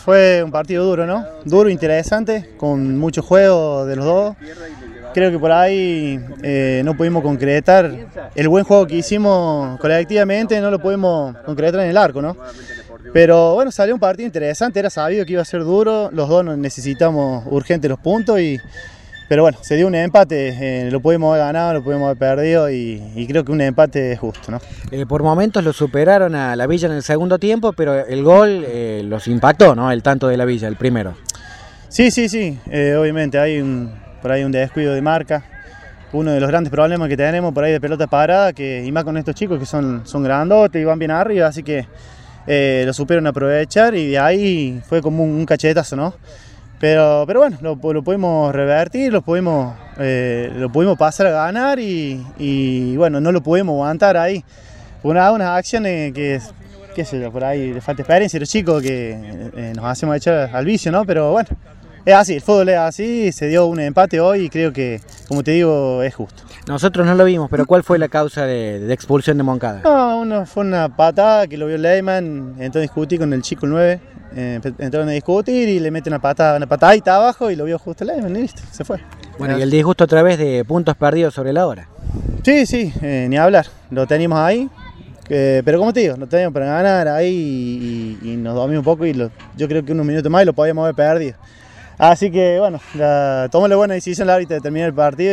fue un partido duro, ¿no? Duro, interesante, con mucho juego de los dos. Creo que por ahí no pudimos concretar el buen juego que hicimos colectivamente, no lo pudimos concretar en el arco, ¿no? Pero bueno, salió un partido interesante, era sabido que iba a ser duro, los dos necesitamos urgente los puntos, pero bueno, se dio un empate, lo pudimos haber ganado, lo pudimos haber perdido y creo que un empate es justo, ¿no? Por momentos lo superaron a la Villa en el segundo tiempo, pero el gol los impactó, ¿no? El tanto de la Villa, el primero. Sí, obviamente hay por ahí un descuido de marca, uno de los grandes problemas que tenemos por ahí de pelota parada, y más con estos chicos que son grandotes y van bien arriba, así que lo supieron aprovechar y de ahí fue como un cachetazo, ¿no? Pero bueno, lo pudimos revertir, lo pudimos pasar a ganar y bueno, no lo pudimos aguantar ahí. Unas acciones que, qué sé yo, por ahí le falta experiencia a los chicos que nos hacemos echar al vicio, ¿no? Pero bueno, es así, el fútbol es así, se dio un empate hoy y creo que, como te digo, es justo. Nosotros no lo vimos, pero ¿cuál fue la causa de expulsión de Moncada? No, fue una patada que lo vio Leyman, entró a discutir con el chico el 9, entraron a discutir y le mete una patadita abajo y lo vio justo Leyman y listo, se fue. Bueno, y el disgusto otra vez de puntos perdidos sobre la hora. Sí, ni hablar, lo teníamos ahí, pero como te digo, lo teníamos para ganar ahí y nos dormimos un poco y yo creo que unos minutos más y lo podíamos haber perdido. Así que bueno, tomó la buena decisión la árbitra de terminar el partido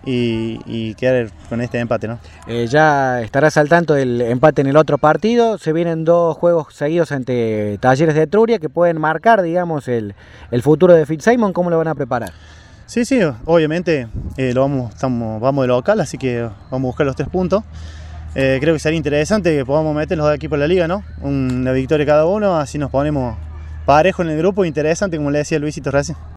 y quedar con este empate, ¿no? Ya estarás al tanto del empate en el otro partido. Se vienen 2 juegos seguidos ante Talleres de Etruria que pueden marcar, digamos, el futuro de Fitzsimons. ¿Cómo lo van a preparar? Sí, obviamente vamos de local, así que vamos a buscar los 3 puntos. Creo que sería interesante que podamos meter los 2 equipos en la liga, ¿no? Una victoria cada uno, así nos ponemos parejo en el grupo, interesante, como le decía Luisito recién.